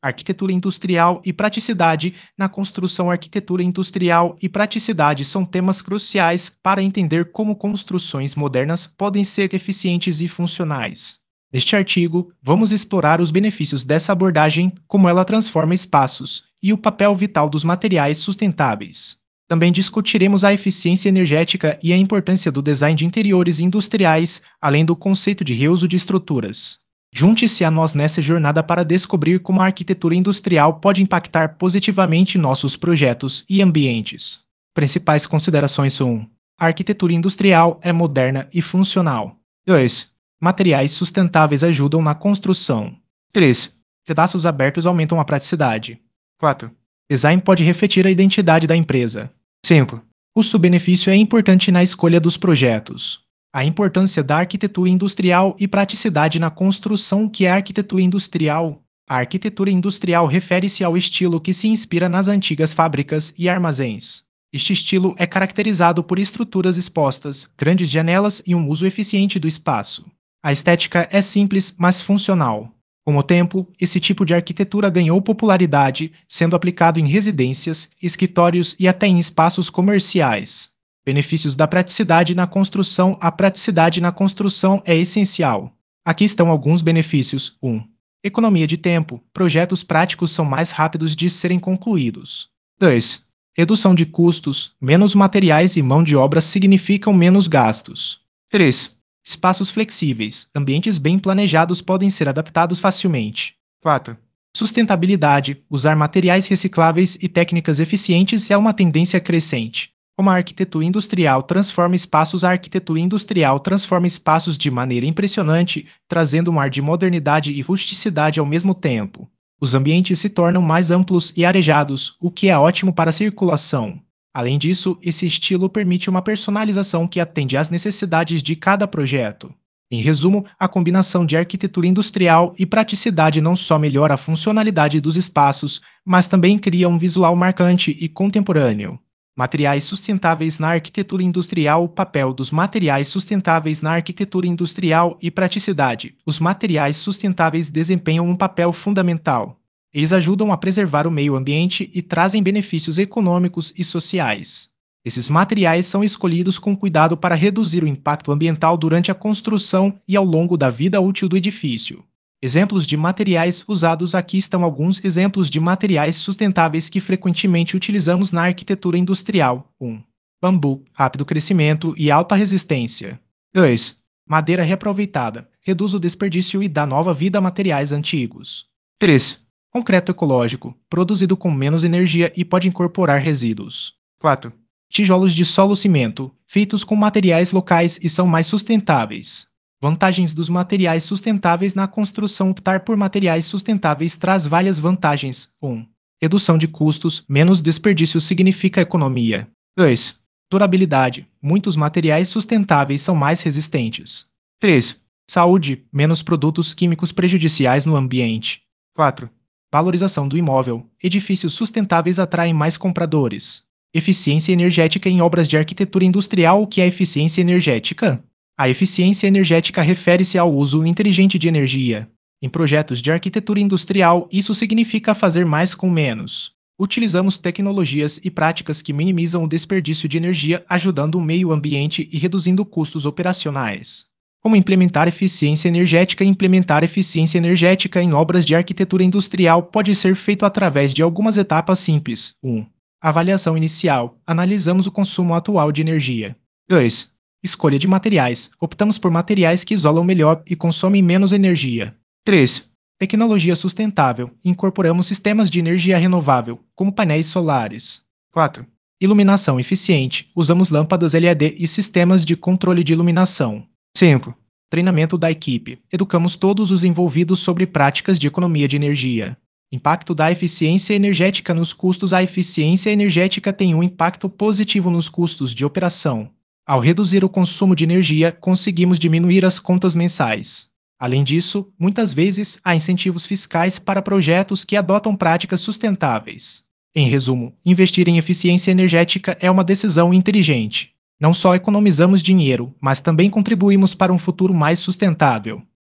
Arquitetura industrial e praticidade. Na construção, arquitetura industrial e praticidade são temas cruciais para entender como construções modernas podem ser eficientes e funcionais. Neste artigo, vamos explorar os benefícios dessa abordagem, como ela transforma espaços e o papel vital dos materiais sustentáveis. Também discutiremos a eficiência energética e a importância do design de interiores industriais, além do conceito de reuso de estruturas. Junte-se a nós nessa jornada para descobrir como a arquitetura industrial pode impactar positivamente nossos projetos e ambientes. Principais considerações são: a arquitetura industrial é moderna e funcional. 2. Materiais sustentáveis ajudam na construção. 3. Pedaços abertos aumentam a praticidade. 4. Design pode refletir a identidade da empresa. 5. Custo-benefício é importante na escolha dos projetos. A importância da arquitetura industrial e praticidade na construção. Que é a arquitetura industrial? A arquitetura industrial refere-se ao estilo que se inspira nas antigas fábricas e armazéns. Este estilo é caracterizado por estruturas expostas, grandes janelas e um uso eficiente do espaço. A estética é simples, mas funcional. Com o tempo, esse tipo de arquitetura ganhou popularidade, sendo aplicado em residências, escritórios e até em espaços comerciais. Benefícios da praticidade na construção. A praticidade na construção é essencial. Aqui estão alguns benefícios. 1. Economia de tempo. Projetos práticos são mais rápidos de serem concluídos. 2. Redução de custos. Menos materiais e mão de obra significam menos gastos. 3. Espaços flexíveis. Ambientes bem planejados podem ser adaptados facilmente. 4. Sustentabilidade. Usar materiais recicláveis e técnicas eficientes é uma tendência crescente. Como a arquitetura industrial transforma espaços. A arquitetura industrial transforma espaços de maneira impressionante, trazendo um ar de modernidade e rusticidade ao mesmo tempo. Os ambientes se tornam mais amplos e arejados, o que é ótimo para a circulação. Além disso, esse estilo permite uma personalização que atende às necessidades de cada projeto. Em resumo, a combinação de arquitetura industrial e praticidade não só melhora a funcionalidade dos espaços, mas também cria um visual marcante e contemporâneo. Materiais sustentáveis na arquitetura industrial. O papel dos materiais sustentáveis na arquitetura industrial e praticidade. Os materiais sustentáveis desempenham um papel fundamental. Eles ajudam a preservar o meio ambiente e trazem benefícios econômicos e sociais. Esses materiais são escolhidos com cuidado para reduzir o impacto ambiental durante a construção e ao longo da vida útil do edifício. Exemplos de materiais usados. Aqui estão alguns exemplos de materiais sustentáveis que frequentemente utilizamos na arquitetura industrial. 1. Bambu, rápido crescimento e alta resistência. 2. Madeira reaproveitada, reduz o desperdício e dá nova vida a materiais antigos. 3. Concreto ecológico, produzido com menos energia e pode incorporar resíduos. 4. Tijolos de solo-cimento, feitos com materiais locais e são mais sustentáveis. Vantagens dos materiais sustentáveis na construção. Optar por materiais sustentáveis traz várias vantagens. 1. Redução de custos, menos desperdício significa economia. 2. Durabilidade. Muitos materiais sustentáveis são mais resistentes. 3. Saúde, menos produtos químicos prejudiciais no ambiente. 4. Valorização do imóvel. Edifícios sustentáveis atraem mais compradores. Eficiência energética em obras de arquitetura industrial. O que é eficiência energética? A eficiência energética refere-se ao uso inteligente de energia. Em projetos de arquitetura industrial, isso significa fazer mais com menos. Utilizamos tecnologias e práticas que minimizam o desperdício de energia, ajudando o meio ambiente e reduzindo custos operacionais. Como implementar eficiência energética? Implementar eficiência energética em obras de arquitetura industrial pode ser feito através de algumas etapas simples. 1. Avaliação inicial. Analisamos o consumo atual de energia. 2. Escolha de materiais. Optamos por materiais que isolam melhor e consomem menos energia. 3. Tecnologia sustentável. Incorporamos sistemas de energia renovável, como painéis solares. 4. Iluminação eficiente. Usamos lâmpadas LED e sistemas de controle de iluminação. 5. Treinamento da equipe. Educamos todos os envolvidos sobre práticas de economia de energia. Impacto da eficiência energética nos custos. A eficiência energética tem um impacto positivo nos custos de operação. Ao reduzir o consumo de energia, conseguimos diminuir as contas mensais. Além disso, muitas vezes há incentivos fiscais para projetos que adotam práticas sustentáveis. Em resumo, investir em eficiência energética é uma decisão inteligente. Não só economizamos dinheiro, mas também contribuímos para um futuro mais sustentável.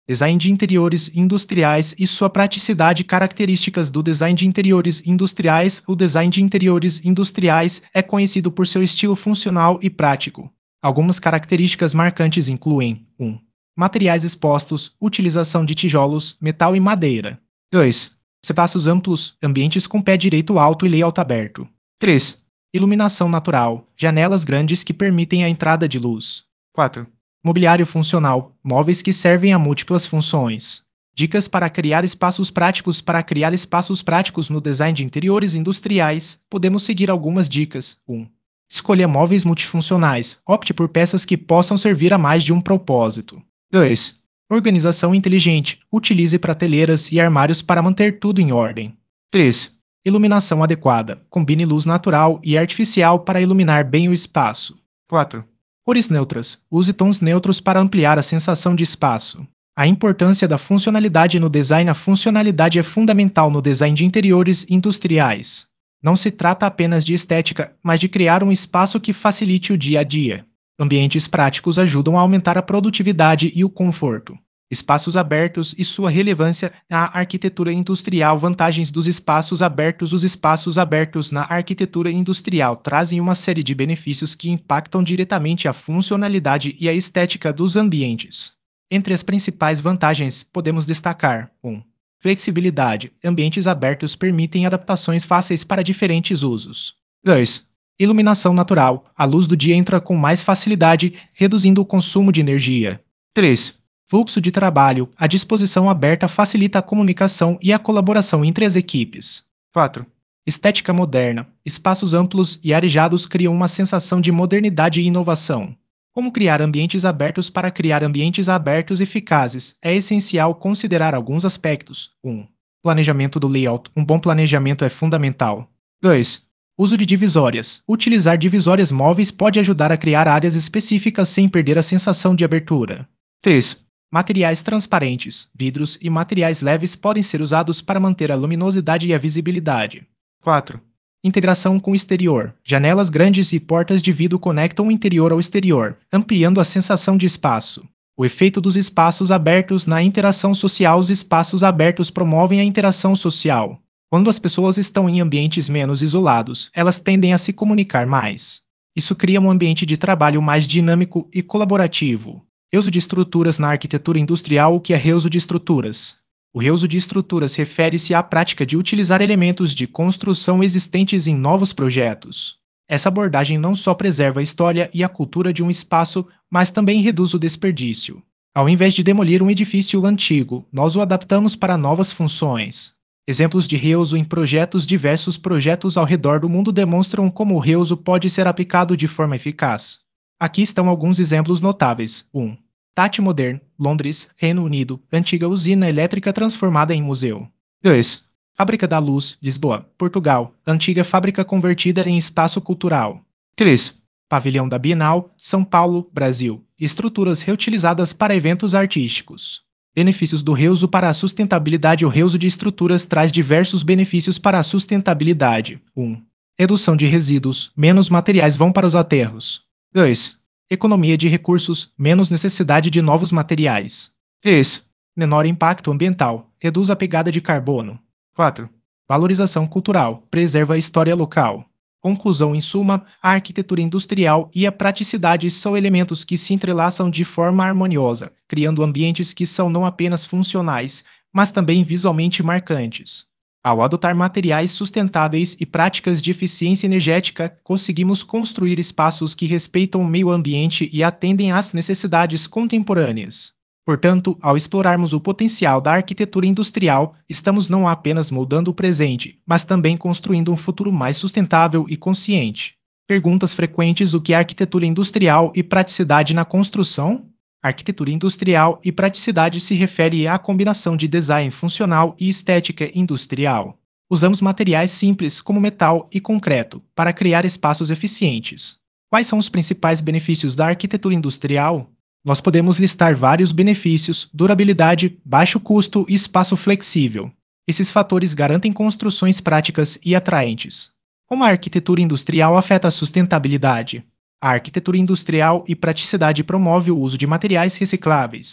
Design de interiores industriais e sua praticidade. Características do design de interiores industriais. O design de interiores industriais é conhecido por seu estilo funcional e prático. Algumas características marcantes incluem: 1. Materiais expostos, utilização de tijolos, metal e madeira. 2. Espaços amplos, ambientes com pé direito alto e layout aberto. 3. Iluminação natural, janelas grandes que permitem a entrada de luz. 4. Mobiliário funcional, móveis que servem a múltiplas funções. Dicas para criar espaços práticos. Para criar espaços práticos no design de interiores industriais, podemos seguir algumas dicas. 1. Escolha móveis multifuncionais. Opte por peças que possam servir a mais de um propósito. 2. Organização inteligente. Utilize prateleiras e armários para manter tudo em ordem. 3. Iluminação adequada. Combine luz natural e artificial para iluminar bem o espaço. 4. Cores neutras. Use tons neutros para ampliar a sensação de espaço. A importância da funcionalidade no design. A funcionalidade é fundamental no design de interiores industriais. Não se trata apenas de estética, mas de criar um espaço que facilite o dia a dia. Ambientes práticos ajudam a aumentar a produtividade e o conforto. Espaços abertos e sua relevância na arquitetura industrial. Vantagens dos espaços abertos. Os espaços abertos na arquitetura industrial trazem uma série de benefícios que impactam diretamente a funcionalidade e a estética dos ambientes. Entre as principais vantagens, podemos destacar: 1. Flexibilidade. Ambientes abertos permitem adaptações fáceis para diferentes usos. 2. Iluminação natural. A luz do dia entra com mais facilidade, reduzindo o consumo de energia. 3. Fluxo de trabalho. A disposição aberta facilita a comunicação e a colaboração entre as equipes. 4. Estética moderna. Espaços amplos e arejados criam uma sensação de modernidade e inovação. Como criar ambientes abertos? Para criar ambientes abertos eficazes, é essencial considerar alguns aspectos. 1. Planejamento do layout. Um bom planejamento é fundamental. 2. Uso de divisórias. Utilizar divisórias móveis pode ajudar a criar áreas específicas sem perder a sensação de abertura. 3. Materiais transparentes. Vidros e materiais leves podem ser usados para manter a luminosidade e a visibilidade. 4. Integração com o exterior. Janelas grandes e portas de vidro conectam o interior ao exterior, ampliando a sensação de espaço. O efeito dos espaços abertos na interação social. Os espaços abertos promovem a interação social. Quando as pessoas estão em ambientes menos isolados, elas tendem a se comunicar mais. Isso cria um ambiente de trabalho mais dinâmico e colaborativo. Reuso de estruturas na arquitetura industrial. O que é reuso de estruturas? O reuso de estruturas refere-se à prática de utilizar elementos de construção existentes em novos projetos. Essa abordagem não só preserva a história e a cultura de um espaço, mas também reduz o desperdício. Ao invés de demolir um edifício antigo, nós o adaptamos para novas funções. Exemplos de reuso em projetos. Diversos projetos ao redor do mundo demonstram como o reuso pode ser aplicado de forma eficaz. Aqui estão alguns exemplos notáveis. 1. Tate Modern, Londres, Reino Unido, antiga usina elétrica transformada em museu. 2. Fábrica da Luz, Lisboa, Portugal, antiga fábrica convertida em espaço cultural. 3. Pavilhão da Bienal, São Paulo, Brasil, estruturas reutilizadas para eventos artísticos. Benefícios do reuso para a sustentabilidade. O reuso de estruturas traz diversos benefícios para a sustentabilidade. 1. Redução de resíduos. Menos materiais vão para os aterros. 2. Economia de recursos. Menos necessidade de novos materiais. 3. Menor impacto ambiental. Reduz a pegada de carbono. 4. Valorização cultural. Preserva a história local. Conclusão. Em suma, a arquitetura industrial e a praticidade são elementos que se entrelaçam de forma harmoniosa, criando ambientes que são não apenas funcionais, mas também visualmente marcantes. Ao adotar materiais sustentáveis e práticas de eficiência energética, conseguimos construir espaços que respeitam o meio ambiente e atendem às necessidades contemporâneas. Portanto, ao explorarmos o potencial da arquitetura industrial, estamos não apenas moldando o presente, mas também construindo um futuro mais sustentável e consciente. Perguntas frequentes: o que é arquitetura industrial e praticidade na construção? Arquitetura industrial e praticidade se refere à combinação de design funcional e estética industrial. Usamos materiais simples como metal e concreto para criar espaços eficientes. Quais são os principais benefícios da arquitetura industrial? Nós podemos listar vários benefícios: durabilidade, baixo custo e espaço flexível. Esses fatores garantem construções práticas e atraentes. Como a arquitetura industrial afeta a sustentabilidade? A arquitetura industrial e praticidade promove o uso de materiais recicláveis.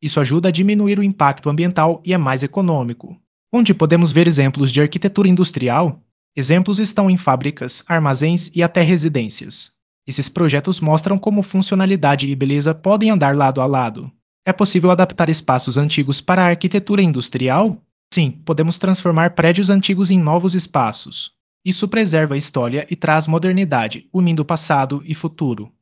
Isso ajuda a diminuir o impacto ambiental e é mais econômico. Onde podemos ver exemplos de arquitetura industrial? Exemplos estão em fábricas, armazéns e até residências. Esses projetos mostram como funcionalidade e beleza podem andar lado a lado. É possível adaptar espaços antigos para a arquitetura industrial? Sim, podemos transformar prédios antigos em novos espaços. Isso preserva a história e traz modernidade, unindo passado e futuro.